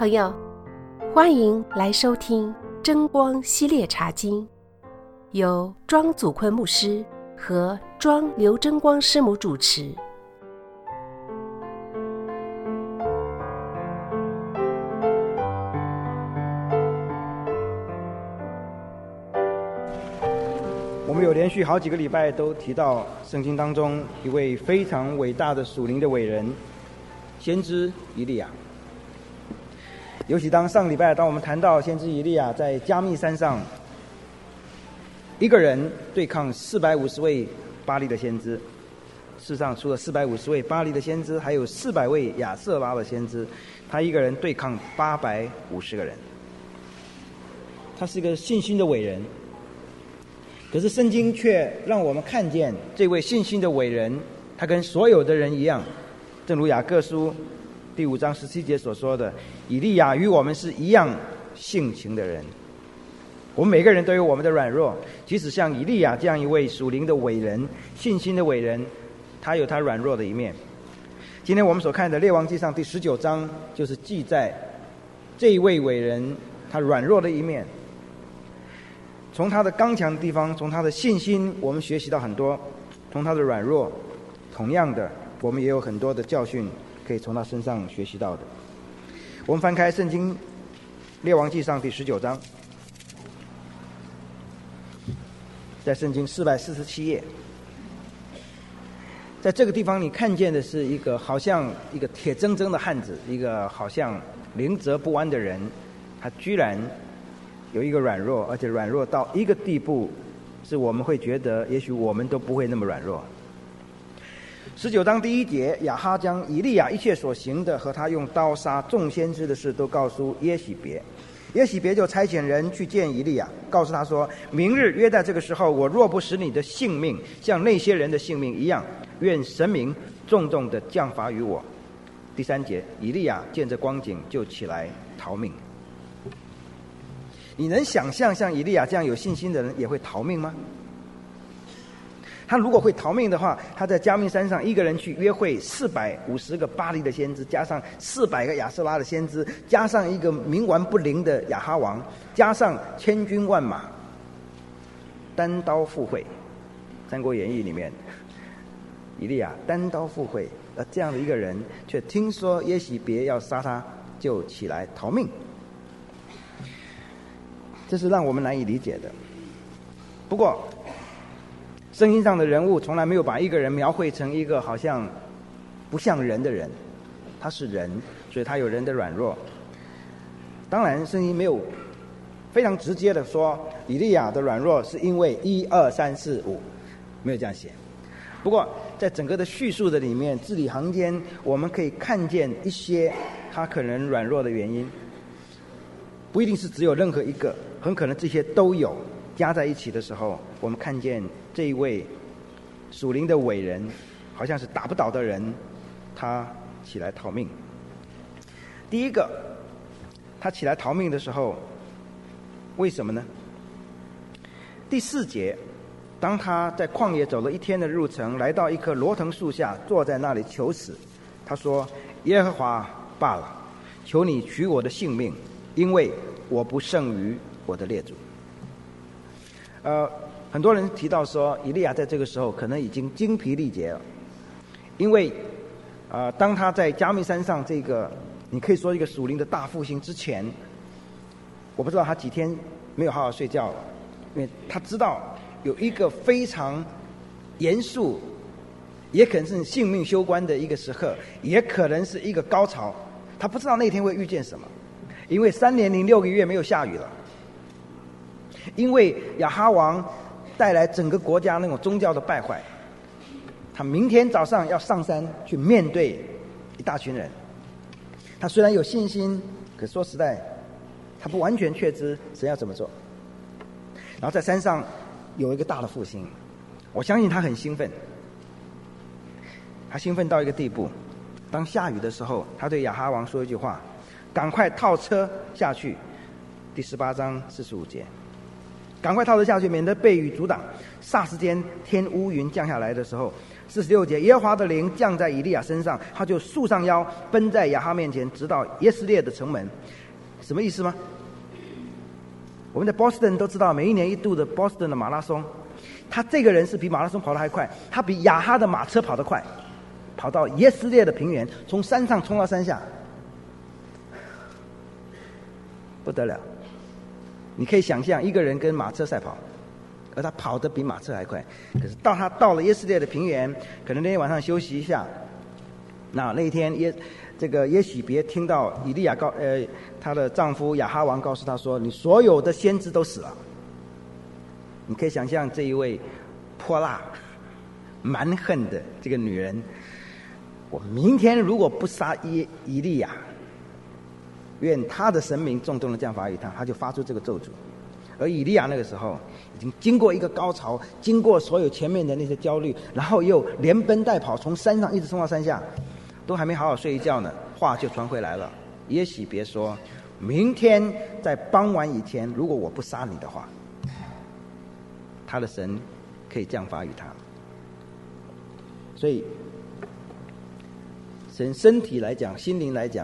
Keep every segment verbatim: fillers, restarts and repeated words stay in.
朋友，欢迎来收听真光系列茶经，由庄祖坤牧师和庄刘真光师母主持。 我们有连续好几个礼拜都提到圣经当中一位非常伟大的属灵的伟人，先知以利亚。尤其当上礼拜当我们谈到先知以利亚在加密山上一个人对抗四百五十位巴力的先知，事实上除了四百五十位巴力的先知，还有四百位亚瑟拉的先知，他一个人对抗八百五十个人。他是一个信心的伟人，可是圣经却让我们看见这位信心的伟人，他跟所有的人一样，正如雅各书第五章十七节所说的，以利亚与我们是一样性情的人。我们每个人都有我们的软弱，即使像以利亚这样一位属灵的伟人，信心的伟人，他有他软弱的一面。今天我们所看的列王纪上第十九章，就是记载这一位伟人他软弱的一面。从他的刚强的地方，从他的信心，我们学习到很多；从他的软弱，同样的，我们也有很多的教训可以从他身上学习到的。我们翻开圣经列王纪上第十九章，在圣经四百四十七页，在这个地方你看见的是一个好像一个铁铮铮的汉子，一个好像灵折不弯的人，他居然有一个软弱，而且软弱到一个地步，是我们会觉得也许我们都不会那么软弱。十九章第一节，亚哈将以利亚一切所行的和他用刀杀众先知的事都告诉耶洗别。耶洗别就差遣人去见以利亚，告诉他说，明日约在这个时候，我若不使你的性命像那些人的性命一样，愿神明重重的降罚于我。第三节，以利亚见这光景，就起来逃命。你能想象像以利亚这样有信心的人也会逃命吗？他如果会逃命的话，他在加密山上一个人去约会四百五十个巴力的先知，加上四百个亚瑟拉的先知，加上一个冥顽不灵的亚哈王，加上千军万马，单刀赴会。三国演义里面以利亚单刀赴会，而这样的一个人却听说耶洗别要杀他，就起来逃命。这是让我们难以理解的。不过圣经上的人物从来没有把一个人描绘成一个好像不像人的人，他是人，所以他有人的软弱。当然圣经没有非常直接的说以利亚的软弱是因为一二三四五，没有这样写。不过在整个的叙述的里面，字里行间我们可以看见一些他可能软弱的原因，不一定是只有任何一个，很可能这些都有，加在一起的时候，我们看见这一位属灵的伟人，好像是打不倒的人，他起来逃命。第一个，他起来逃命的时候，为什么呢？第四节，当他在旷野走了一天的路程，来到一棵罗藤树下，坐在那里求死。他说：耶和华罢了，求你取我的性命，因为我不胜于我的列祖。呃，很多人提到说，以利亚在这个时候可能已经精疲力竭了，因为呃，当他在加密山上这个你可以说一个属灵的大复兴之前，我不知道他几天没有好好睡觉了，因为他知道有一个非常严肃，也可能是性命攸关的一个时刻，也可能是一个高潮，他不知道那天会遇见什么，因为三年零六个月没有下雨了。因为亚哈王带来整个国家那种宗教的败坏，他明天早上要上山去面对一大群人。他虽然有信心，可说实在他不完全确知神要怎么做。然后在山上有一个大的复兴，我相信他很兴奋，他兴奋到一个地步，当下雨的时候，他对亚哈王说一句话：赶快套车下去。第十八章四十五节， 赶快逃着下去，免得被雨阻挡。霎时间天乌云降下来的时候，四十六节，耶和华的灵降在以利亚身上，他就束上腰，奔在亚哈面前，直到耶斯列的城门。什么意思吗？我们在波士顿都知道，每一年一度的波士顿的马拉松，他这个人是比马拉松跑得还快，他比亚哈的马车跑得快，跑到耶斯列的平原，从山上冲到山下，不得了。你可以想象一个人跟马车赛跑，而他跑得比马车还快。可是到他到了耶斯列的平原，可能那天晚上休息一下，那那一天耶这个耶洗别听到以利亚告呃她的丈夫亚哈王告诉她说，你所有的先知都死了。你可以想象这一位泼辣蛮横的这个女人，我明天如果不杀以以利亚，愿他的神明重重的降罚于他，他就发出这个咒诅。而以利亚那个时候已经经过一个高潮，经过所有前面的那些焦虑，然后又连奔带跑，从山上一直冲到山下，都还没好好睡一觉呢，话就传回来了。耶洗别说，明天在傍晚以前，如果我不杀你的话，他的神可以降罚于他。所以神身体来讲，心灵来讲，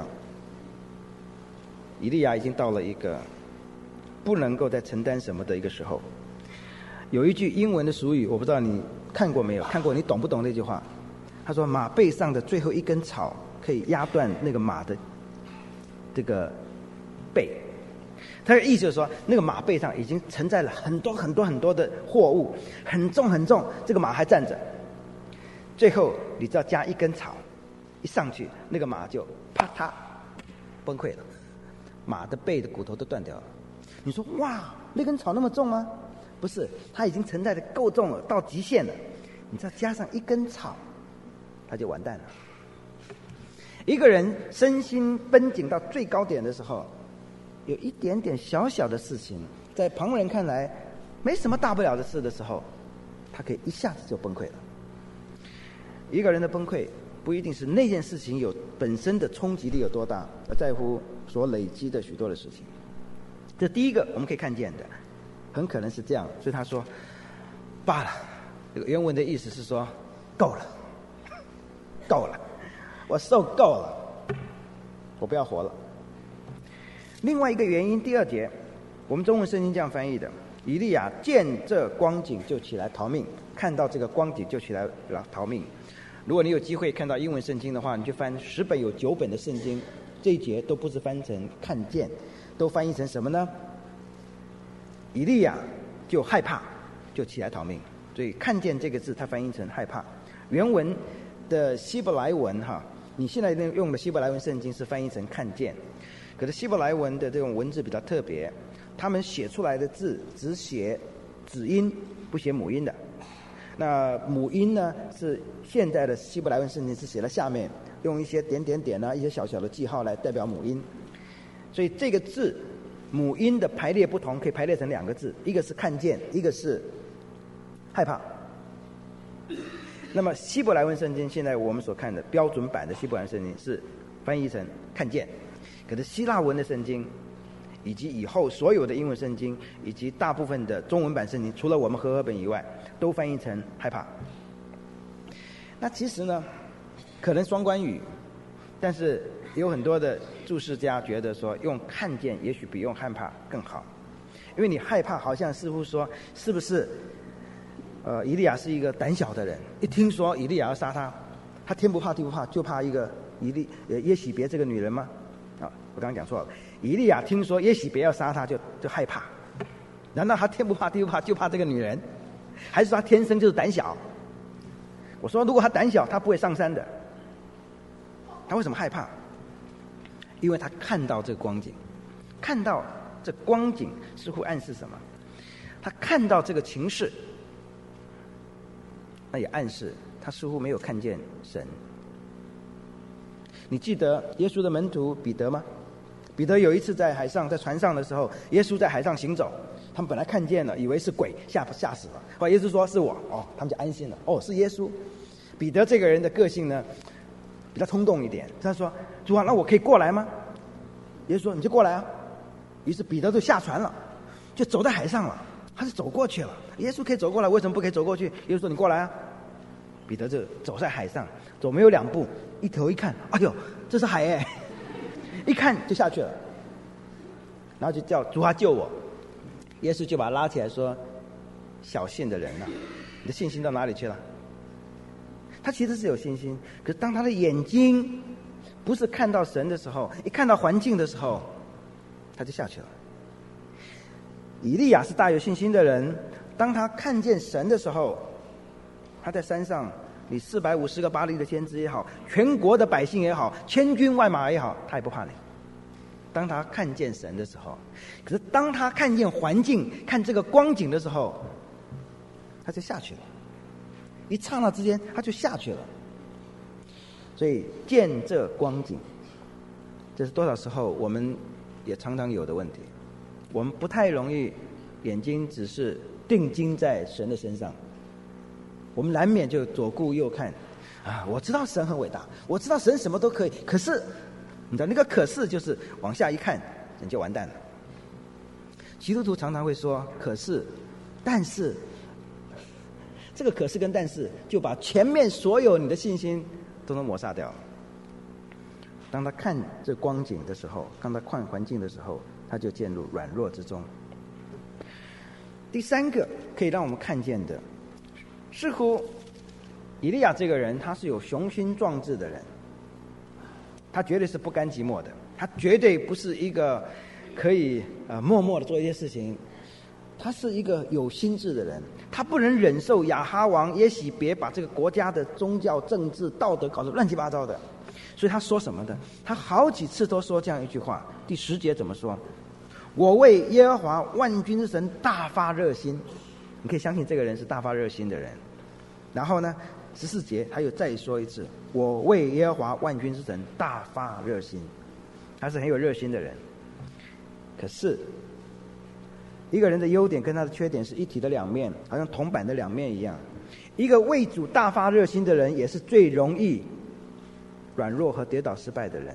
以利亚已经到了一个不能够再承担什么的一个时候。有一句英文的俗语，我不知道你看过没有，看过你懂不懂那句话？他说马背上的最后一根草可以压断那个马的这个背。他的意思就是说，那个马背上已经承载了很多很多很多的货物，很重很重，这个马还站着，最后你只要加一根草一上去，那个马就啪嗒崩溃了，马的背的骨头都断掉了。你说哇，那根草那么重吗？不是，它已经承载的够重了，到极限了，你只要加上一根草，它就完蛋了。一个人身心绷紧到最高点的时候，有一点点小小的事情，在旁人看来没什么大不了的事的时候，他可以一下子就崩溃了。一个人的崩溃不一定是那件事情有本身的冲击力有多大，而在乎所累积的许多的事情。这第一个我们可以看见的，很可能是这样。所以他说罢了，这个原文的意思是说够了，够了，我受够了，我不要活了。另外一个原因，第二节我们中文圣经这样翻译的，以利亚见这光景就起来逃命，看到这个光景就起来逃命。如果你有机会看到英文圣经的话，你就翻十本有九本的圣经，这一节都不是翻成看见，都翻译成什么呢？以利亚就害怕，就起来逃命。所以看见这个字它翻译成害怕。原文的希伯来文哈，你现在用的希伯来文圣经是翻译成看见，可是希伯来文的这种文字比较特别，他们写出来的字只写子音不写母音的。那母音呢是现在的希伯来文圣经是写在下面，用一些点点点啊一些小小的记号来代表母音。所以这个字母音的排列不同，可以排列成两个字，一个是看见，一个是害怕。那么希伯来文圣经现在我们所看的标准版的希伯来文圣经是翻译成看见，可是希腊文的圣经以及以后所有的英文圣经以及大部分的中文版圣经，除了我们和合本以外，都翻译成害怕。那其实呢可能双关语，但是有很多的注释家觉得说用看见也许比用害怕更好，因为你害怕好像似乎说是不是呃以利亚是一个胆小的人，一听说以利亚要杀他，他天不怕地不怕，就怕一个以利呃耶洗别这个女人吗？啊，我刚刚讲错了，以利亚听说耶洗别要杀他就就害怕，难道他天不怕地不怕就怕这个女人，还是说他天生就是胆小？我说如果他胆小他不会上山的，他为什么害怕？因为他看到这个光景，看到这光景似乎暗示什么？他看到这个情势，那也暗示他似乎没有看见神。你记得耶稣的门徒彼得吗？彼得有一次在海上，在船上的时候，耶稣在海上行走，他们本来看见了，以为是鬼，吓吓死了。后来耶稣说是我，哦，他们就安心了。哦，是耶稣。彼得这个人的个性呢，比较冲动一点。他说：“主啊，那我可以过来吗？”耶稣说：“你就过来啊。”于是彼得就下船了，就走在海上了。 他是走过去了。耶稣可以走过来，为什么不可以走过去？耶稣说：“你过来啊！”彼得就走在海上，走没有两步，一头一看，哎呦，这是海哎！一看就下去了，然后就叫主啊救我！耶稣就把他拉起来说：“小信的人啊，你的信心到哪里去了？”他其实是有信心，可是当他的眼睛不是看到神的时候，一看到环境的时候，他就下去了。以利亚是大有信心的人，当他看见神的时候，他在山上，你四百五十个巴力的先知也好，全国的百姓也好，千军万马也好，他也不怕你。当他看见神的时候，可是当他看见环境、看这个光景的时候，他就下去了。一刹那之间，他就下去了。所以见这光景，这是多少时候我们也常常有的问题。我们不太容易眼睛只是定睛在神的身上，我们难免就左顾右看啊！我知道神很伟大，我知道神什么都可以，可是你知道那个可是就是往下一看，你就完蛋了。基督徒常常会说可是，但是，这个可是跟但是就把前面所有你的信心都能抹杀掉。当他看这光景的时候，当他看环境的时候，他就陷入软弱之中。第三个可以让我们看见的，似乎以利亚这个人他是有雄心壮志的人，他绝对是不甘寂寞的，他绝对不是一个可以呃默默的做一些事情，他是一个有心智的人，他不能忍受亚哈王耶洗别把这个国家的宗教、政治、道德搞得乱七八糟的，所以他说什么的？他好几次都说这样一句话。第十节怎么说？我为耶和华万军之神大发热心。你可以相信这个人是大发热心的人。然后呢，十四节他又再说一次，我为耶和华万军之神大发热心。他是很有热心的人。可是一个人的优点跟他的缺点是一体的两面，好像铜板的两面一样。一个为主大发热心的人，也是最容易软弱和跌倒失败的人。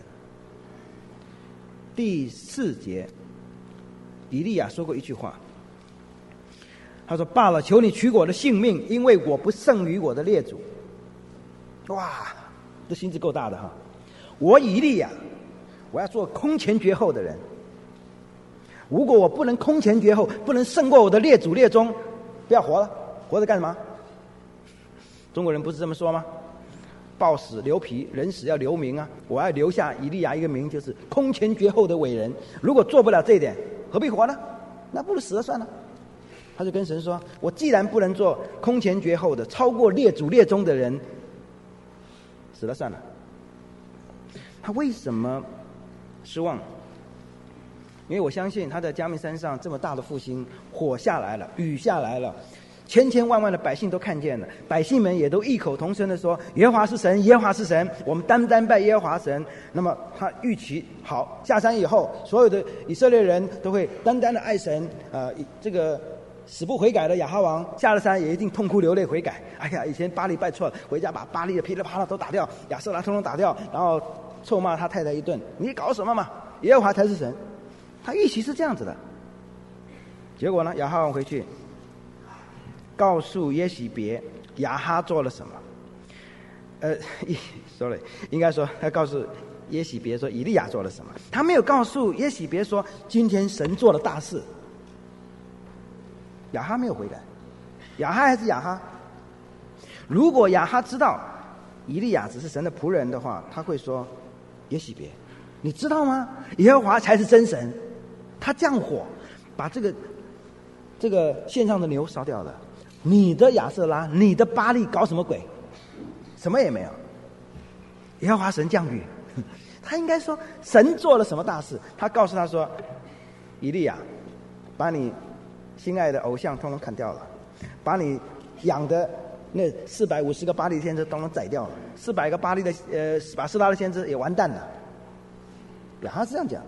第四节，以利亚说过一句话，他说：“罢了，求你取我的性命，因为我不胜于我的列祖。”哇，这心智够大的哈！我以利亚，我要做空前绝后的人。如果我不能空前绝后，不能胜过我的列祖列宗，不要活了，活着干什么？中国人不是这么说吗？豹死留皮，人死要留名啊！我要留下以利亚一个名，就是空前绝后的伟人。如果做不了这一点，何必活呢？那不如死了算了。他就跟神说：“我既然不能做空前绝后的、超过列祖列宗的人，死了算了。”他为什么失望？因为我相信他在迦密山上这么大的复兴，火下来了，雨下来了。千千万万的百姓都看见了，百姓们也都异口同声的说：“耶和华是神，耶和华是神，我们单单拜耶和华神。”那么他预期好，下山以后，所有的以色列人都会单单的爱神。呃，这个死不悔改的亚哈王下了山也一定痛哭流泪悔改。哎呀，以前巴力拜错了，回家把巴力的噼里啪啦都打掉，亚瑟拉通通打掉，然后臭骂他太太一顿：“你搞什么嘛？耶和华才是神。”他预期是这样子的。结果呢，亚哈王回去告诉耶洗别亚哈做了什么。呃 ，sorry， 应该说他告诉耶洗别说以利亚做了什么。他没有告诉耶洗别说今天神做了大事。亚哈没有悔改，亚哈还是亚哈。如果亚哈知道以利亚只是神的仆人的话，他会说：“耶洗别，你知道吗？耶和华才是真神。”他这样火，把这个这个线上的牛烧掉了。你的亚瑟拉，你的巴力搞什么鬼？什么也没有。耶和华神降雨，他应该说神做了什么大事？他告诉他说：“以利亚，把你心爱的偶像通通砍掉了，把你养的那四百五十个巴力先知通通宰掉了，四百个巴力的呃把斯拉的先知也完蛋了。”亚哈是这样讲。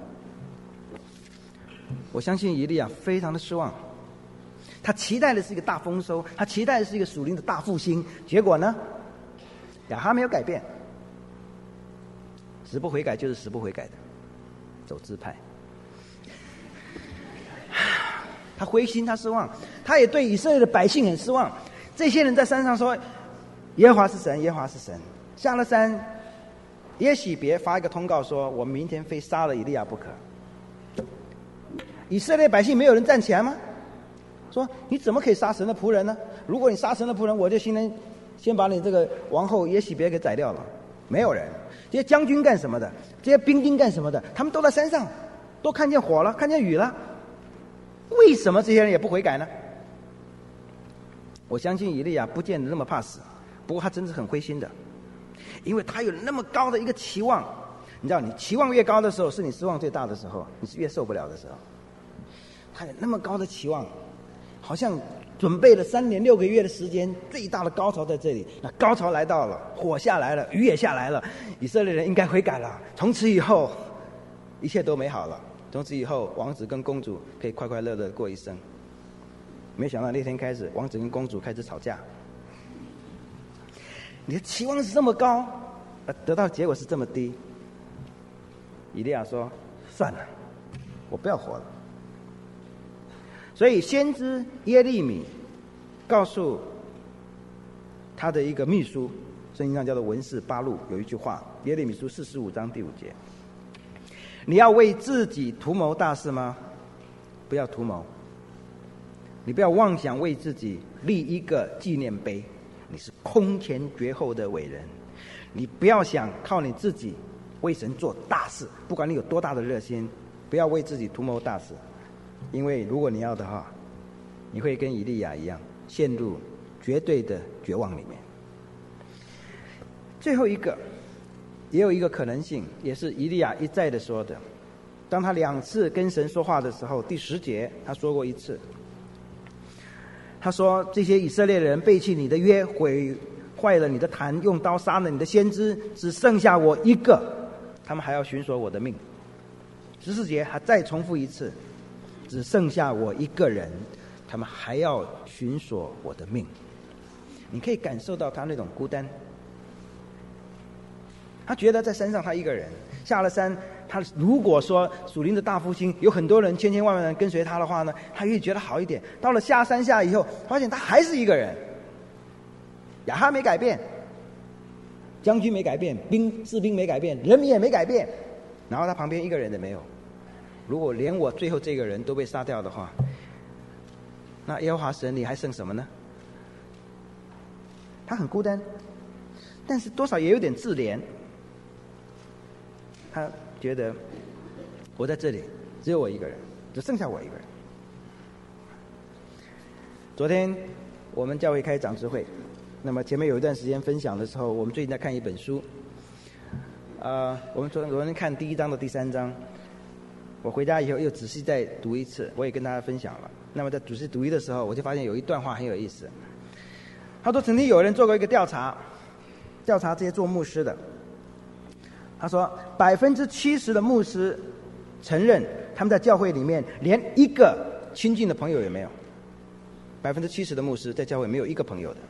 我相信以利亚非常的失望，他期待的是一个大丰收，他期待的是一个属灵的大复兴，结果呢，亚哈没有改变，死不悔改就是死不悔改的，走支派。 他灰心，他失望，他也对以色列的百姓很失望。这些人在山上说：“耶和华是神，耶和华是神。”下了山，耶洗别发一个通告说：“我明天非杀了以利亚不可。”以色列百姓没有人站起来吗？说：“你怎么可以杀神的仆人呢？如果你杀神的仆人，我就先能先把你这个王后耶洗别给宰掉了。”没有人。这些将军干什么的？这些兵丁干什么的？他们都在山上，都看见火了，看见雨了。为什么这些人也不悔改呢？我相信以利亚不见得那么怕死，不过他真是很灰心的，因为他有那么高的一个期望。你知道，你期望越高的时候，是你失望最大的时候，你是越受不了的时候。他有那么高的期望，好像准备了三年六个月的时间，最大的高潮在这里。那高潮来到了，火下来了，雨也下来了，以色列人应该悔改了。从此以后，一切都美好了。从此以后，王子跟公主可以快快乐乐过一生。没想到那天开始，王子跟公主开始吵架。你的期望是这么高，得到的结果是这么低。以利亚说：“算了，我不要活了。”所以先知耶利米告诉他的一个秘书，圣经上叫做文士巴录，有一句话，耶利米书四十五章第五节：“你要为自己图谋大事吗？不要图谋。你不要妄想为自己立一个纪念碑，你是空前绝后的伟人。你不要想靠你自己为神做大事，不管你有多大的热心，不要为自己图谋大事。因为如果你要的话，你会跟以利亚一样，陷入绝对的绝望里面。”最后一个，也有一个可能性，也是以利亚一再的说的。当他两次跟神说话的时候，第十节他说过一次，他说：“这些以色列人背弃你的约，毁坏了你的坛，用刀杀了你的先知，只剩下我一个，他们还要寻索我的命。”十四节还再重复一次，只剩下我一个人，他们还要寻索我的命。你可以感受到他那种孤单。他觉得在山上他一个人，下了山，他如果说属灵的大复兴有很多人千千万万人跟随他的话呢，他也觉得好一点。到了下山下以后，发现他还是一个人，亚哈没改变，将军没改变，兵士兵没改变，人民也没改变，然后他旁边一个人也没有。如果连我最后这个人都被杀掉的话，那耶和华神你还剩什么呢？他很孤单，但是多少也有点自怜。他觉得我在这里只有我一个人，只剩下我一个人。昨天我们教会开长执会，那么前面有一段时间分享的时候，我们最近在看一本书，呃，我们昨昨天看第一章的第三章，我回家以后又仔细再读一次，我也跟大家分享了。那么在仔细读的时候，我就发现有一段话很有意思。他说曾经有人做过一个调查，调查这些做牧师的，他说百分之七十的牧师承认他们在教会里面连一个亲近的朋友也没有，百分之七十的牧师在教会没有一个朋友的，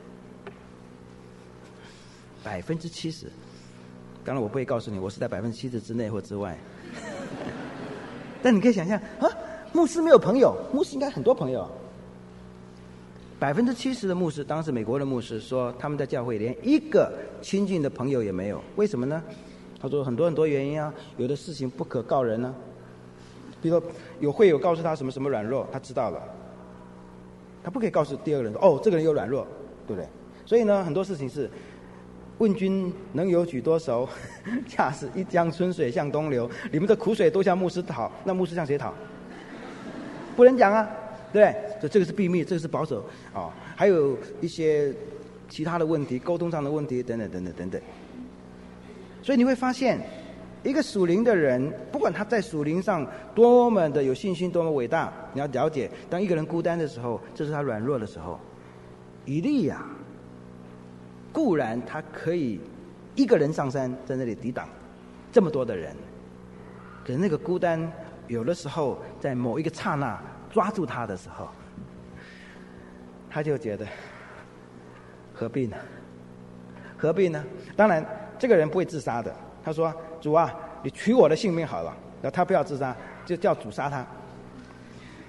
百分之七十。当然我不会告诉你我是在百分之七十之内或之外，但你可以想象啊，牧师没有朋友，牧师应该很多朋友。百分之七十的牧师，当时美国的牧师说，他们在教会连一个亲近的朋友也没有。为什么呢？他说很多很多原因啊，有的事情不可告人啊。比如说有会友告诉他什么什么软弱，他知道了，他不可以告诉第二个人说哦，这个人有软弱，对不对？所以呢，很多事情是问君能有几多熟，恰似一江春水向东流。你们的苦水都向牧师讨，那牧师向谁讨？不能讲啊。对，所以这个是秘密，这个是保守啊、哦，还有一些其他的问题，沟通上的问题等等等等等等。所以你会发现，一个属灵的人，不管他在属灵上多么的有信心，多么伟大，你要了解，当一个人孤单的时候，这是他软弱的时候。以利亚固然他可以一个人上山，在那里抵挡这么多的人，可是那个孤单，有的时候在某一个刹那抓住他的时候，他就觉得何必呢？何必呢？当然，这个人不会自杀的。他说：“主啊，你取我的性命好了。”然后他不要自杀，就叫主杀他。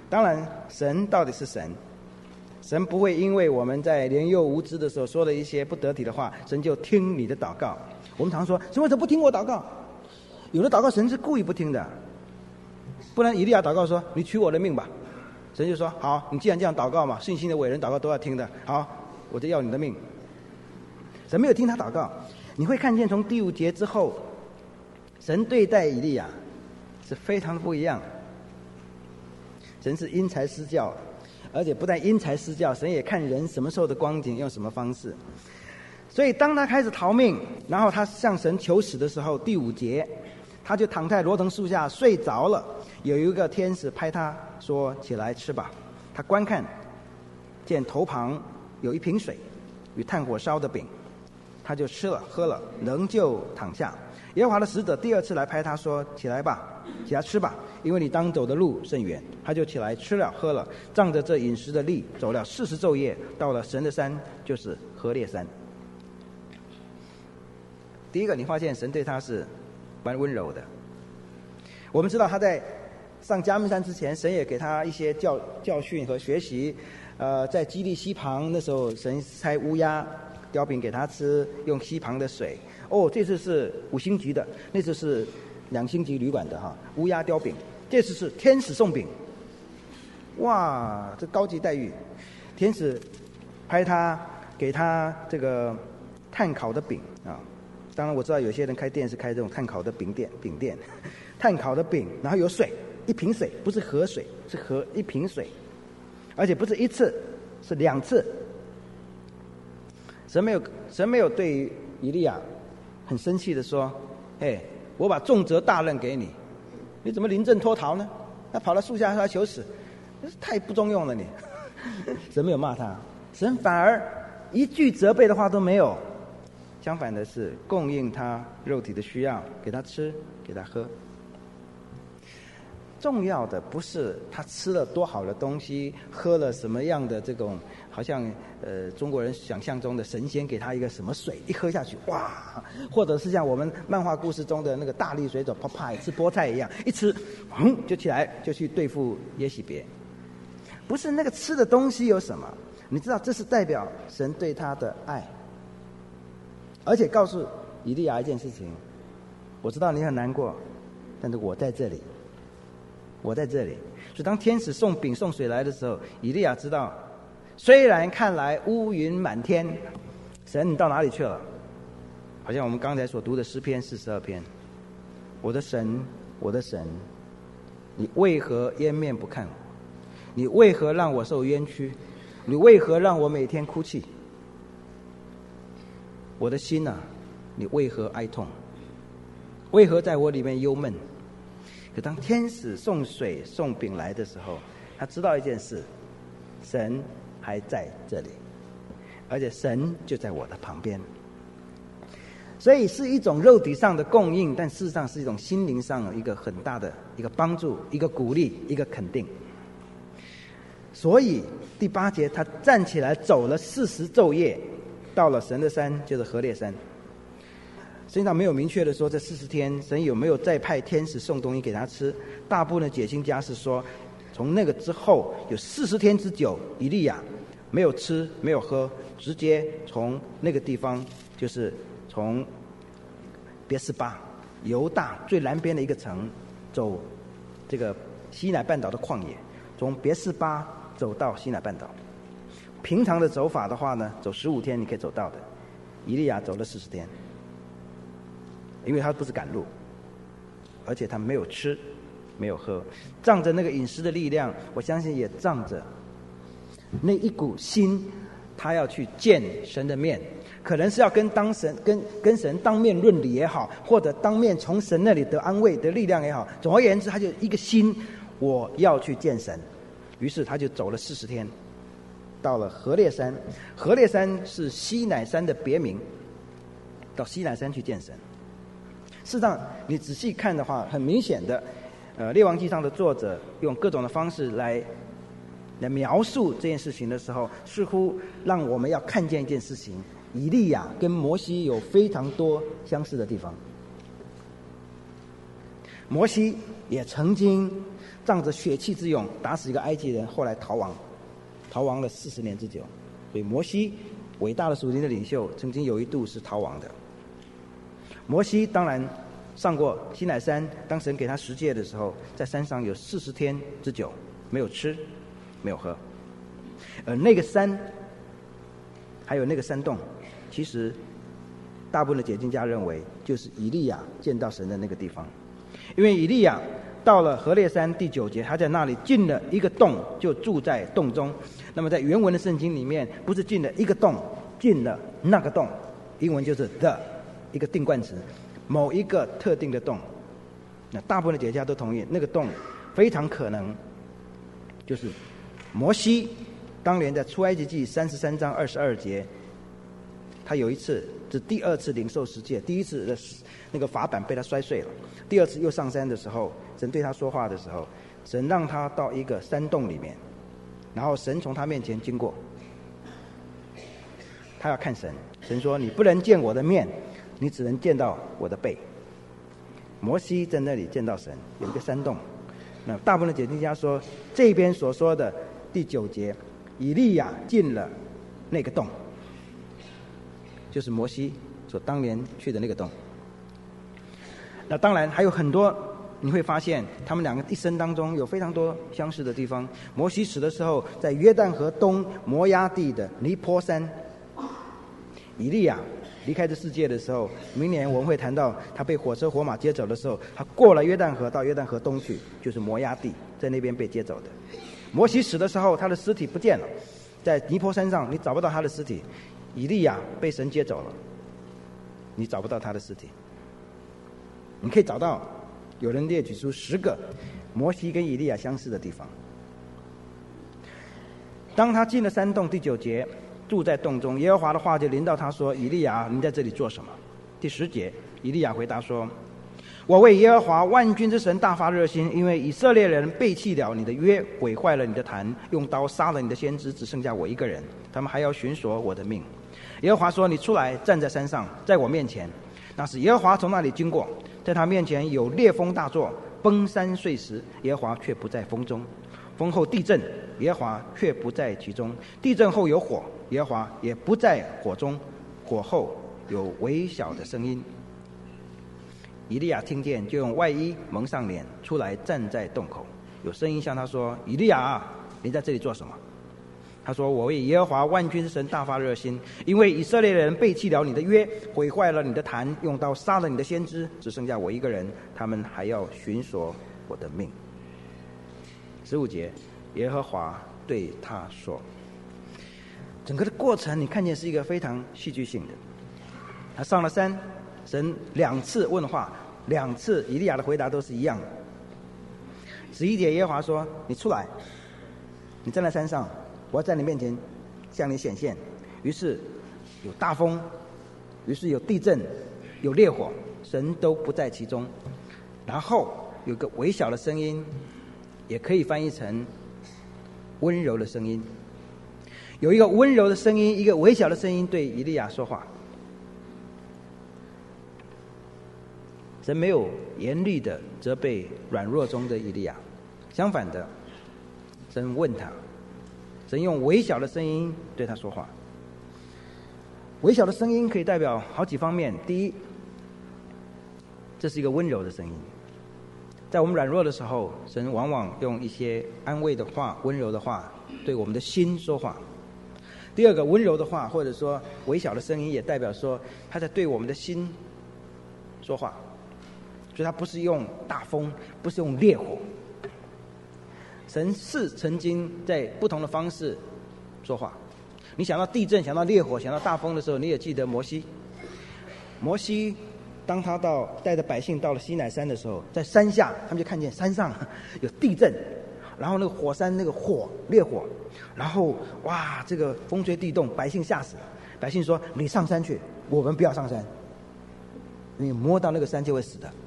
当然，神到底是神，神不会因为我们在年幼无知的时候说了一些不得体的话，神就听你的祷告。我们常说，神为什么不听我祷告？有的祷告神是故意不听的，不然以利亚祷告说：“你取我的命吧。”神就说：“好，你既然这样祷告嘛，信心的伟人祷告都要听的，好，我就要你的命。”神没有听他祷告。你会看见从第五节之后，神对待以利亚是非常的不一样。神是因材施教，而且不但因材施教，神也看人什么时候的光景，用什么方式。所以当他开始逃命，然后他向神求死的时候，第五节，他就躺在罗藤树下睡着了。有一个天使拍他说：“起来吃吧。”他观看，见头旁有一瓶水与炭火烧的饼，他就吃了喝了，仍旧躺下。耶和华的使者第二次来拍他说：“起来吧，起来吃吧，因为你当走的路甚远。”他就起来吃了喝了，仗着这饮食的力，走了四十昼夜，到了神的山，就是何烈山。第一个，你发现神对他是蛮温柔的。我们知道他在上迦密山之前，神也给他一些教教训和学习。呃，在基利溪旁那时候，神差乌鸦叼饼给他吃，用溪旁的水。哦，这次是五星级的，那次是两星级旅馆的哈。乌鸦叼饼，这次是天使送饼。哇，这高级待遇！天使拍他，给他这个炭烤的饼啊。当然我知道有些人开店是开这种炭烤的饼店，饼店，炭烤的饼，然后有水，一瓶水，不是河水，是河一瓶水，而且不是一次，是两次。神没有，神没有对以利亚很生气的说：“哎，我把重责大任给你，你怎么临阵脱逃呢？他跑到树下来求死，太不中用了你。”神没有骂他，神反而一句责备的话都没有。相反的是，供应他肉体的需要，给他吃，给他喝。重要的不是他吃了多好的东西，喝了什么样的这种，好像呃中国人想象中的神仙给他一个什么水，一喝下去，哇！或者是像我们漫画故事中的那个大力水手啪啪吃菠菜一样，一吃，哼就起来就去对付耶洗别。不是那个吃的东西有什么，你知道这是代表神对他的爱。而且告诉以利亚一件事情，我知道你很难过，但是我在这里，我在这里。所以当天使送饼送水来的时候，以利亚知道，虽然看来乌云满天，神你到哪里去了？好像我们刚才所读的诗篇四十二篇，我的神，我的神，你为何掩面不看我？你为何让我受冤屈？你为何让我每天哭泣？我的心啊，你为何哀痛？为何在我里面忧闷？可当天使送水送饼来的时候，他知道一件事，神还在这里，而且神就在我的旁边。所以是一种肉体上的供应，但事实上是一种心灵上一个很大的一个帮助，一个鼓励，一个肯定。所以第八节，他站起来走了四十昼夜，到了神的山，就是何烈山。实际上没有明确的说这四十天神有没有再派天使送东西给他吃。大部分的解经家是说，从那个之后有四十天之久，以利亚没有吃没有喝，直接从那个地方，就是从别是巴犹大最南边的一个城，走这个西乃半岛的旷野，从别是巴走到西乃半岛。平常的走法的话呢，走十五天你可以走到的，以利亚走了四十天，因为他不是赶路，而且他没有吃没有喝，仗着那个饮食的力量，我相信也仗着那一股心，他要去见神的面，可能是要跟当神跟跟神当面论理也好，或者当面从神那里得安慰得力量也好，总而言之他就一个心，我要去见神。于是他就走了四十天，到了何烈山。何烈山是西乃山的别名，到西乃山去见神。事实上你仔细看的话，很明显的呃，列王纪上的作者用各种的方式来来描述这件事情的时候，似乎让我们要看见一件事情，以利亚跟摩西有非常多相似的地方。 摩西也曾经仗着血气之勇打死一个埃及人，后来逃亡，逃亡了四十年之久。所以摩西伟大的属灵的领袖，曾经有一度是逃亡的。摩西当然上过西乃山，当神给他十诫的时候，在山上有四十天之久没有吃没有喝，而那个山还有那个山洞，其实大部分的解经家认为就是以利亚见到神的那个地方。因为以利亚到了何烈山第九节，他在那里进了一个洞，就住在洞中。那么在原文的圣经里面，不是进了一个洞，进了那个洞，英文就是 the 一个定冠词，某一个特定的洞。那大部分的解家都同意，那个洞非常可能就是摩西当年在出埃及记三十三章二十二节，他有一次是第二次领受十诫，第一次的那个法版被他摔碎了，第二次又上山的时候，神对他说话的时候，神让他到一个山洞里面，然后神从他面前经过，他要看神，神说你不能见我的面，你只能见到我的背。摩西在那里见到神，有一个山洞。那大部分的解经家说，这边所说的第九节，以利亚进了那个洞，就是摩西所当年去的那个洞。那当然还有很多，你会发现他们两个一生当中有非常多相似的地方。摩西死的时候在约旦河东摩押地的尼坡山，以利亚离开这世界的时候，明年我们会谈到他被火车火马接走的时候，他过了约旦河到约旦河东去，就是摩押地，在那边被接走的。摩西死的时候他的尸体不见了，在尼坡山上你找不到他的尸体，以利亚被神接走了，你找不到他的尸体。你可以找到有人列举出十个摩西跟以利亚相似的地方。当他进了山洞，第九节住在洞中，耶和华的话就临到他说，以利亚你在这里做什么？第十节以利亚回答说，我为耶和华万军之神大发热心，因为以色列人背弃了你的约，毁坏了你的坛，用刀杀了你的先知，只剩下我一个人，他们还要寻索我的命。耶和华说，你出来站在山上，在我面前。那时耶和华从那里经过，在他面前有烈风大作，崩山碎石，耶和华却不在风中。风后地震，耶和华却不在其中。地震后有火，耶和华也不在火中。火后有微小的声音。以利亚听见，就用外衣蒙上脸，出来站在洞口。有声音向他说，以利亚啊，你在这里做什么？他说，我为耶和华万军之神大发热心，因为以色列人背弃了你的约，毁坏了你的坛，用刀杀了你的先知，只剩下我一个人，他们还要寻索我的命。十五节耶和华对他说，整个的过程你看见是一个非常戏剧性的。他上了山，神两次问话，两次以利亚的回答都是一样的。十一节耶和华说，你出来，你站在山上，我要在你面前向你显现。于是有大风，于是有地震，有烈火，神都不在其中。然后有个微小的声音，也可以翻译成温柔的声音。有一个温柔的声音，一个微小的声音对以利亚说话。神没有严厉的责备软弱中的以利亚，相反的，神问他，神用微小的声音对他说话。微小的声音可以代表好几方面。第一，这是一个温柔的声音。在我们软弱的时候，神往往用一些安慰的话、温柔的话对我们的心说话。第二个，温柔的话或者说微小的声音也代表说他在对我们的心说话，所以他不是用大风，不是用烈火。神是曾经在不同的方式说话。你想到地震，想到烈火，想到大风的时候，你也记得摩西。摩西当他到带着百姓到了西乃山的时候，在山下他们就看见山上有地震，然后那个火山那个火烈火，然后哇这个风吹地动，百姓吓死了。百姓说，你上山去，我们不要上山，你摸到那个山就会死的。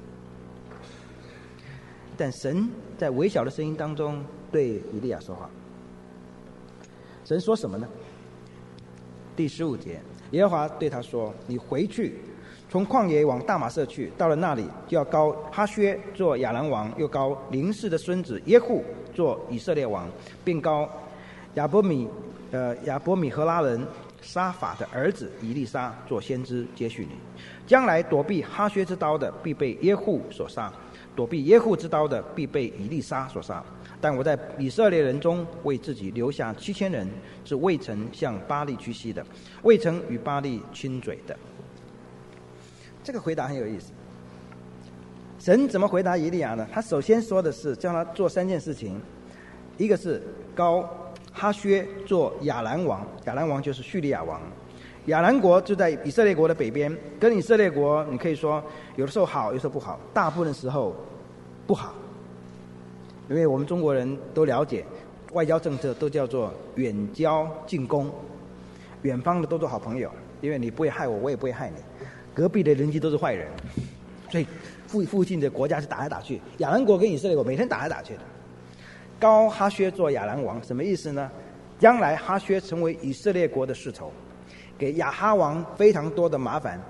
但神在微小的声音当中对以利亚说话。神说什么呢？第十五节耶和华对他说，你回去从旷野往大马色去，到了那里就要膏哈薛做亚兰王，又膏临氏的孙子耶户做以色列王，并膏亚伯米呃亚伯米和拉人沙法的儿子以利沙做先知接续你。将来躲避哈薛之刀的必被耶户所杀，躲避耶户之刀的必被以利沙所杀。但我在以色列人中为自己留下七千人，是未曾向巴力屈膝的，未曾与巴力亲嘴的。这个回答很有意思。神怎么回答以利亚呢？他首先说的是叫他做三件事情，一个是膏哈薛做亚兰王，亚兰王就是叙利亚王。亚兰国就在以色列国的北边，跟以色列国你可以说有的时候好，有的时候不好，大部分的时候不好。因为我们中国人都了解，外交政策都叫做远交近攻，远方的都做好朋友，因为你不会害我，我也不会害你。隔壁的邻居都是坏人，所以附附近的国家是打来打去。亚兰国跟以色列国每天打来打去的。膏哈薛做亚兰王什么意思呢？将来哈薛成为以色列国的世仇，给亚哈王非常多的麻烦。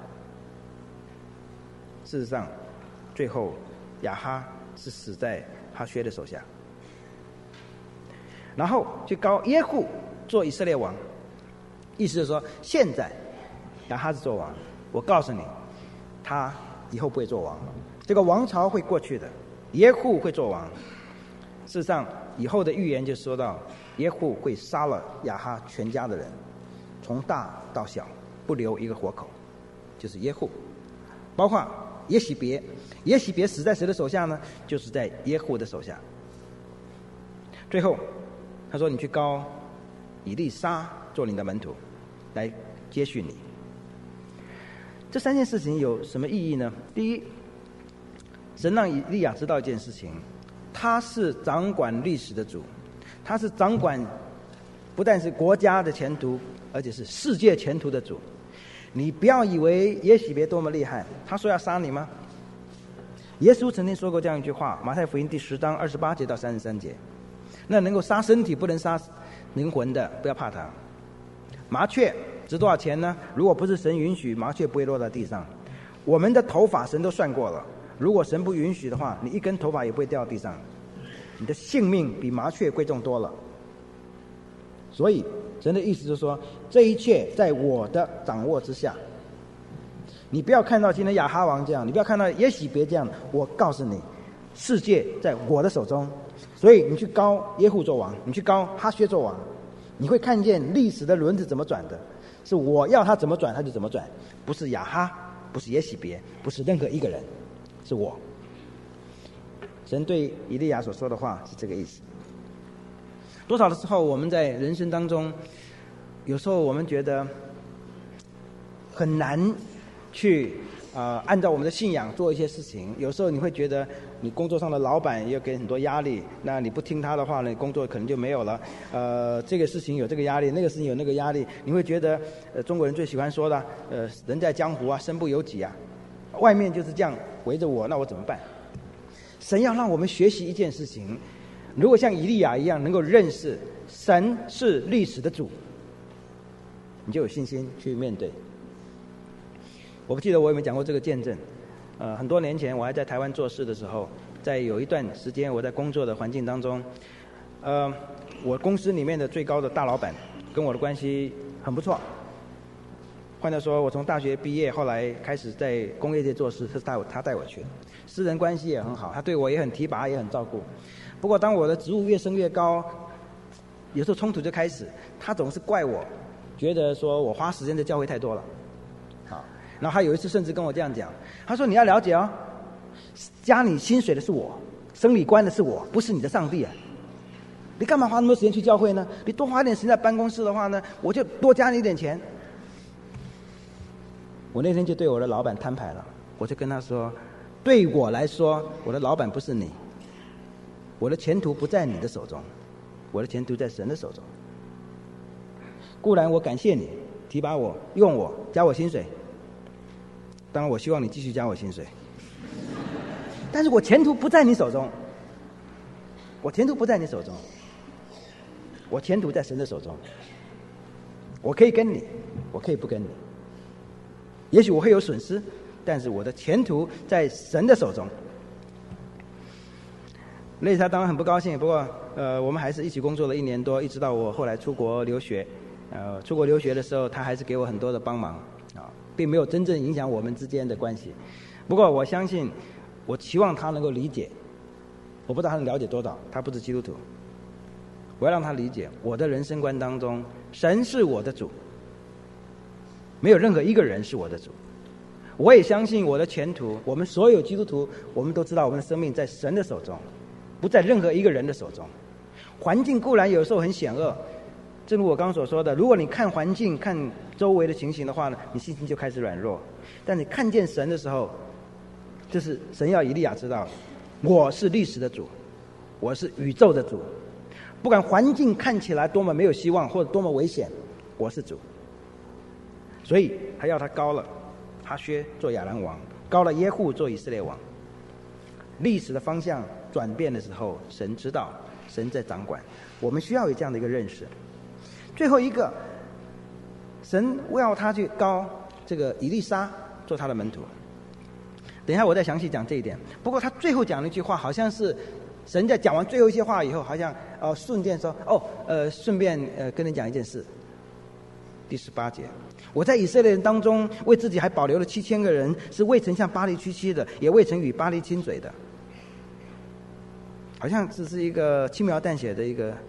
事实上，最后亚哈是死在哈薛的手下。然后就膏耶户做以色列王，意思是说，现在亚哈是做王，我告诉你，他以后不会做王了，这个王朝会过去的，耶户会做王。事实上，以后的预言就说到，耶户会杀了亚哈全家的人，从大到小不留一个活口，就是耶户，包括耶洗别，耶洗别死在谁的手下呢？就是在耶户的手下。最后，他说：“你去膏以利沙做你的门徒，来接续你。”这三件事情有什么意义呢？第一，神让以利亚知道一件事情，他是掌管历史的主，他是掌管不但是国家的前途，而且是世界前途的主。你不要以为耶洗别多么厉害，他说要杀你吗？耶稣曾经说过这样一句话，马太福音第十章二十八节到三十三节：那能够杀身体不能杀灵魂的，不要怕他。麻雀值多少钱呢？如果不是神允许，麻雀不会落在地上。我们的头发神都算过了，如果神不允许的话，你一根头发也不会掉到地上。你的性命比麻雀贵重多了。所以神的意思就是说，这一切在我的掌握之下。你不要看到今天亚哈王这样，你不要看到耶洗别这样，我告诉你，世界在我的手中。所以你去膏耶户做王，你去膏哈薛做王，你会看见历史的轮子怎么转的，是我要他怎么转他就怎么转，不是亚哈，不是耶洗别，不是任何一个人，是我。神对以利亚所说的话是这个意思。多少的时候我们在人生当中，有时候我们觉得很难去呃按照我们的信仰做一些事情，有时候你会觉得你工作上的老板也给很多压力，那你不听他的话呢，工作可能就没有了。呃，这个事情有这个压力，那个事情有那个压力，你会觉得呃中国人最喜欢说的呃人在江湖啊，身不由己啊，外面就是这样围着我，那我怎么办？神要让我们学习一件事情，如果像以利亚一样能够认识神是历史的主，你就有信心去面对。我不记得我有没有讲过这个见证。呃，很多年前我还在台湾做事的时候，在有一段时间我在工作的环境当中，呃，我公司里面的最高的大老板跟我的关系很不错。换句话说，我从大学毕业，后来开始在工业界做事，是他他带我去的，私人关系也很好，他对我也很提拔，也很照顾。不过当我的职务越升越高，有时候冲突就开始，他总是怪我，觉得说我花时间在教会太多了。好，然后他有一次甚至跟我这样讲，他说：“你要了解哦，加你薪水的是我，升你官的是我，不是你的上帝啊！你干嘛花那么多时间去教会呢？你多花点时间在办公室的话呢，我就多加你一点钱。”我那天就对我的老板摊牌了，我就跟他说：“对我来说，我的老板不是你，我的前途不在你的手中，我的前途在神的手中。固然我感谢你提拔我、用我、加我薪水，当然我希望你继续加我薪水，但是我前途不在你手中，我前途不在你手中，我前途在神的手中。我可以跟你，我可以不跟你。也许我会有损失， 但是我的前途在神的手中。雷莎当然很不高兴，不过呃，我们还是一起工作了一年多，一直到我后来出国留学。呃，出国留学的时候，他还是给我很多的帮忙啊，并没有真正影响我们之间的关系。不过我相信，我期望他能够理解。我不知道他能了解多少，他不是基督徒。我要让他理解，我的人生观当中，神是我的主，没有任何一个人是我的主。我也相信我的前途，我们所有基督徒，我们都知道我们的生命在神的手中，不在任何一个人的手中。环境固然有时候很险恶，正如我刚刚所说的，如果你看环境、看周围的情形的话呢，你信心就开始软弱。但你看见神的时候，就是神要以利亚知道，我是历史的主，我是宇宙的主。不管环境看起来多么没有希望或者多么危险，我是主。所以他要他高了哈薛做亚兰王，高了耶户做以色列王。历史的方向转变的时候，神知道，神在掌管。我们需要有这样的一个认识。最后一个，神要他去高这个以利沙做他的门徒。等一下我再详细讲这一点。不过他最后讲了一句话，好像是神在讲完最后一些话以后，好像哦顺便说哦呃顺便呃跟你讲一件事。第十八节，我在以色列人当中为自己还保留了七千个人，是未曾向巴黎屈膝的，也未曾与巴黎亲嘴的。好像只是一个轻描淡写的一个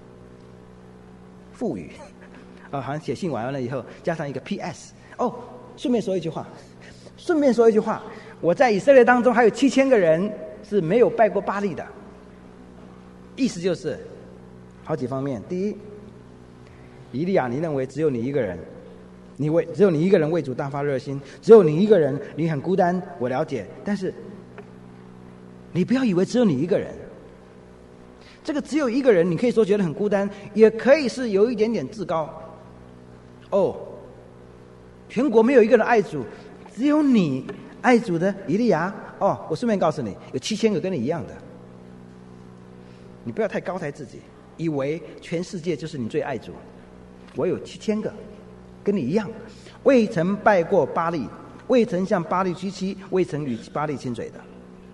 附语啊，好像写信完了以后加上一个 P S。 哦，顺便说一句话，顺便说一句话，我在以色列当中还有七千个人是没有拜过巴力的。意思就是好几方面。第一，以利亚，你认为只有你一个人，你为只有你一个人为主大发热心，只有你一个人，你很孤单，我了解，但是你不要以为只有你一个人。这个只有一个人，你可以说觉得很孤单，也可以是有一点点自高。哦，全国没有一个人爱主，只有你爱主的以利亚。哦，我顺便告诉你，有七千个跟你一样的。你不要太高抬自己，以为全世界就是你最爱主。我有七千个跟你一样，未曾拜过巴力，未曾向巴力屈膝，未曾与巴力亲嘴的。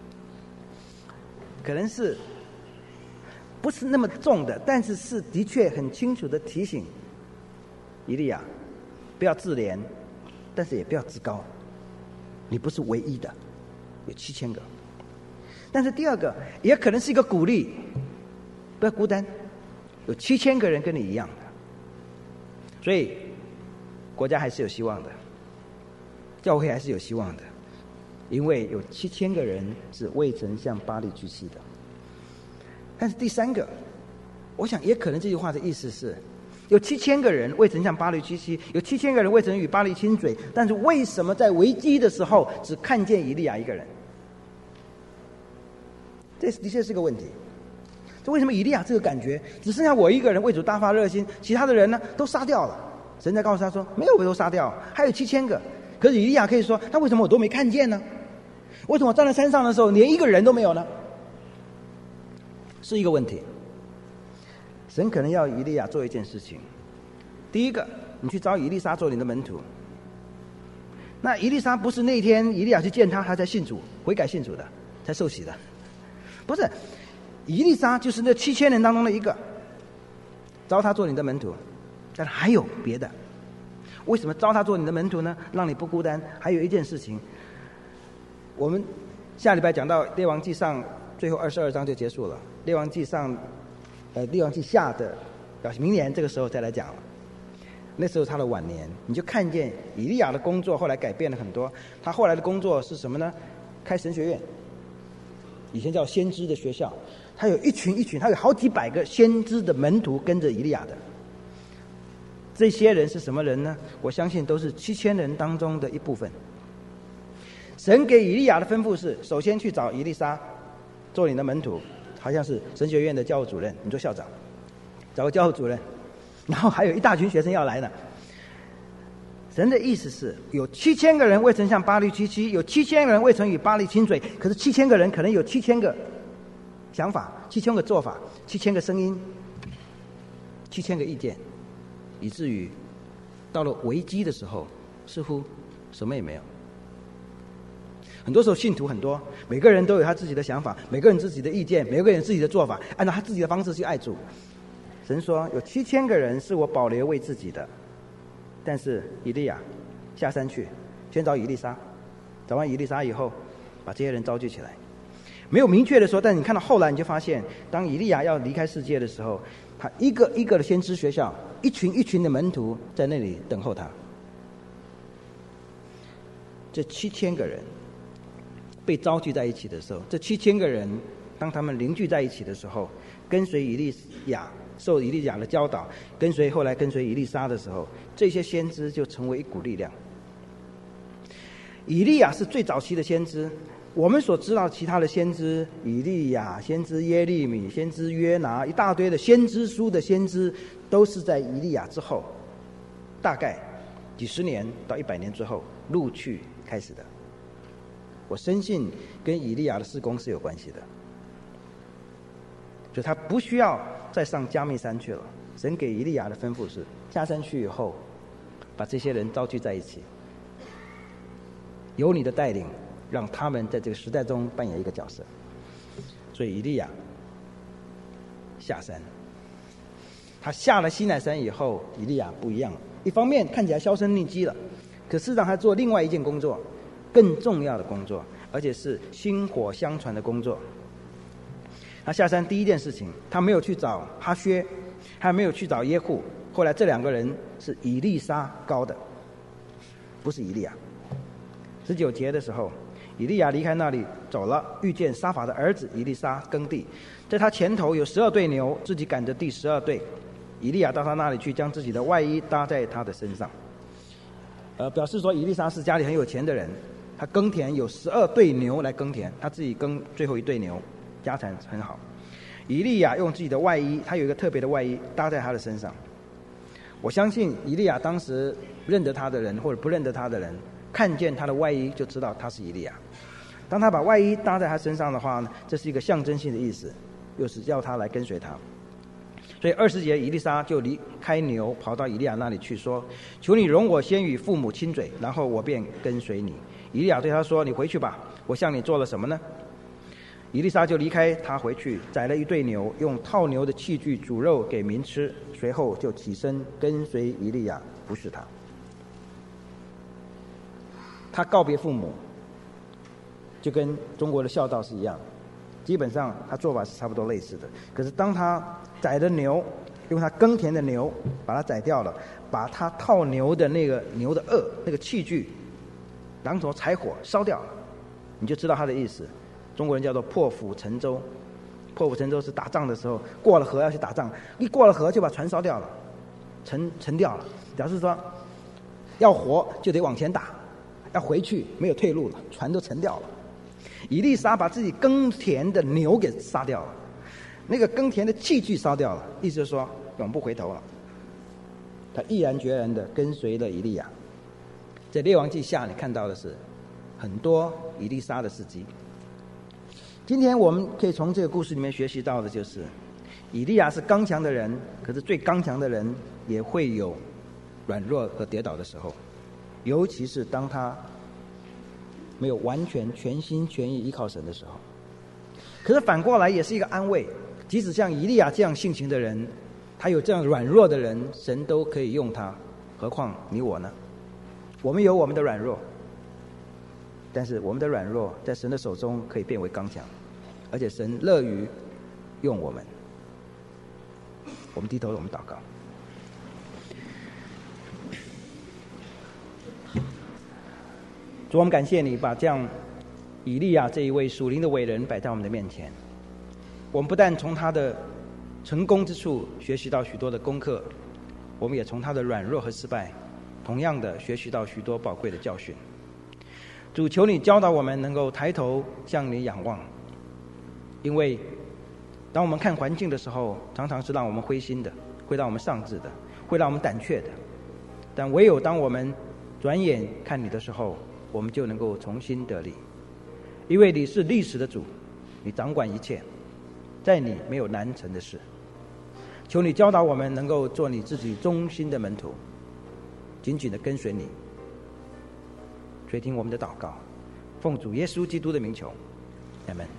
可能是不是那么重的，但是是的确很清楚的提醒以利亚，不要自怜，但是也不要自高。你不是唯一的，有七千个。但是第二个也可能是一个鼓励，不要孤单，有七千个人跟你一样的。所以国家还是有希望的，教会还是有希望的，因为有七千个人是未曾向巴力屈膝的。但是第三个，我想也可能这句话的意思是，有七千个人未曾向巴力屈膝，有七千个人未曾与巴力亲嘴，但是为什么在危机的时候只看见以利亚一个人？这的确是个问题。这为什么以利亚这个感觉只剩下我一个人为主大发热心，其他的人呢都杀掉了？神在告诉他说，没有，我都杀掉，还有七千个。可是以利亚可以说，那为什么我都没看见呢？为什么我站在山上的时候连一个人都没有呢？是一个问题。神可能要以利亚做一件事情。第一个，你去找以利沙做你的门徒。那以利沙不是那一天以利亚去见他，他才信主悔改信主的，才受洗的，不是。以利沙就是那七千人当中的一个，招他做你的门徒。但还有别的。为什么招他做你的门徒呢？让你不孤单。还有一件事情，我们下礼拜讲到列王纪上最后二十二章就结束了。列王纪上呃列王纪下的明年这个时候再来讲了。那时候他的晚年，你就看见以利亚的工作后来改变了很多。他后来的工作是什么呢？开神学院，以前叫先知的学校。他有一群一群，他有好几百个先知的门徒跟着以利亚的。这些人是什么人呢？我相信都是七千人当中的一部分。神给以利亚的吩咐是，首先去找以利沙做你的门徒，好像是神学院的教务主任，你做校长，找个教务主任，然后还有一大群学生要来呢。神的意思是，有七千个人未曾向巴力屈膝，有七千个人未曾与巴力亲嘴，可是七千个人可能有七千个想法，七千个做法，七千个声音，七千个意见，以至于到了危机的时候，似乎什么也没有。 很多时候信徒很多，每个人都有他自己的想法，每个人自己的意见，每个人自己的做法，按照他自己的方式去爱主。神说有七千个人是我保留为自己的，但是以利亚下山去先找以利沙，找完以利沙以后把这些人召集起来，没有明确的说，但你看到后来你就发现，当以利亚要离开世界的时候，他一个一个的先知学校，一群一群的门徒在那里等候他。这七千个人被召集在一起的时候，这七千个人当他们凝聚在一起的时候，跟随以利亚，受以利亚的教导，跟随后来跟随以利沙的时候，这些先知就成为一股力量。以利亚是最早期的先知，我们所知道其他的先知，以利亚、先知耶利米、先知约拿，一大堆的先知书的先知，都是在以利亚之后，大概几十年到一百年之后陆续开始的。我深信跟以利亚的事工是有关系的，所以他不需要再上加密山去了。神给以利亚的吩咐是，下山去以后，把这些人召集在一起，由你的带领，让他们在这个时代中扮演一个角色。所以以利亚下山，他下了西乃山以后，以利亚不一样了。一方面看起来销声匿迹了，可事实上他做另外一件工作，更重要的工作，而且是薪火相传的工作。他下山第一件事情，他没有去找哈薛，还没有去找耶户，后来这两个人是以利沙膏的，不是以利亚。十九节的时候，以利亚离开那里走了，遇见沙法的儿子以利沙耕地，在他前头有十二对牛，自己赶着第十二对。以利亚到他那里去，将自己的外衣搭在他的身上，呃，表示说以利沙是家里很有钱的人，他耕田有十二对牛来耕田，他自己耕最后一对牛，家产很好。以利亚用自己的外衣，他有一个特别的外衣搭在他的身上。我相信以利亚当时认得他的人或者不认得他的人，看见他的外衣就知道他是以利亚。当他把外衣搭在他身上的话呢，这是一个象征性的意思，又是要他来跟随他。所以二十节，以利沙就离开牛，跑到以利亚那里去，说：“求你容我先与父母亲嘴，然后我便跟随你。”以利亚对他说：“你回去吧，我向你做了什么呢？”以利沙就离开他回去，宰了一对牛，用套牛的器具煮肉给民吃，随后就起身跟随以利亚，服侍他。他告别父母，就跟中国的孝道是一样的，基本上他做法是差不多类似的。可是当他宰的牛，用他耕田的牛把它宰掉了，把他套牛的那个牛的轭那个器具当作柴火烧掉了，你就知道他的意思。中国人叫做破釜沉舟，破釜沉舟是打仗的时候过了河要去打仗，一过了河就把船烧掉了，沉沉掉了，表示说要活就得往前打，要回去没有退路了，船都沉掉了。以利沙把自己耕田的牛给杀掉了，那个耕田的器具烧掉了，意思就是说永不回头了。他毅然决然地跟随了以利亚。在列王记下你看到的是很多以利沙的事迹。今天我们可以从这个故事里面学习到的就是，以利亚是刚强的人，可是最刚强的人也会有软弱和跌倒的时候，尤其是当他没有完全全心全意依靠神的时候。可是反过来也是一个安慰，即使像以利亚这样性情的人，他有这样软弱的人，神都可以用他，何况你我呢？我们有我们的软弱，但是我们的软弱在神的手中可以变为刚强，而且神乐于用我们。我们低头，我们祷告。主，我们感谢你把这样以利亚这一位属灵的伟人摆在我们的面前。我们不但从他的成功之处学习到许多的功课，我们也从他的软弱和失败同样的学习到许多宝贵的教训。主，求你教导我们能够抬头向你仰望，因为当我们看环境的时候，常常是让我们灰心的，会让我们丧志的，会让我们胆怯的。但唯有当我们转眼看你的时候，我们就能够重新得力，因为你是历史的主，你掌管一切，在你没有难成的事。求你教导我们能够做你自己忠心的门徒，紧紧的跟随你。垂听我们的祷告， 奉主耶稣基督的名求，阿们。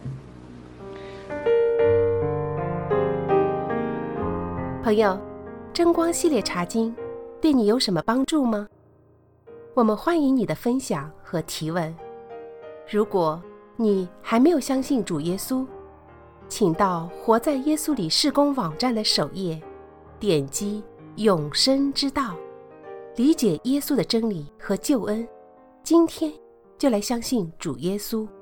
朋友，真光系列查经对你有什么帮助吗？我们欢迎你的分享和提问。如果你还没有相信主耶稣，请到活在耶稣里事工网站的首页，点击永生之道，理解耶稣的真理和救恩。今天就来相信主耶稣。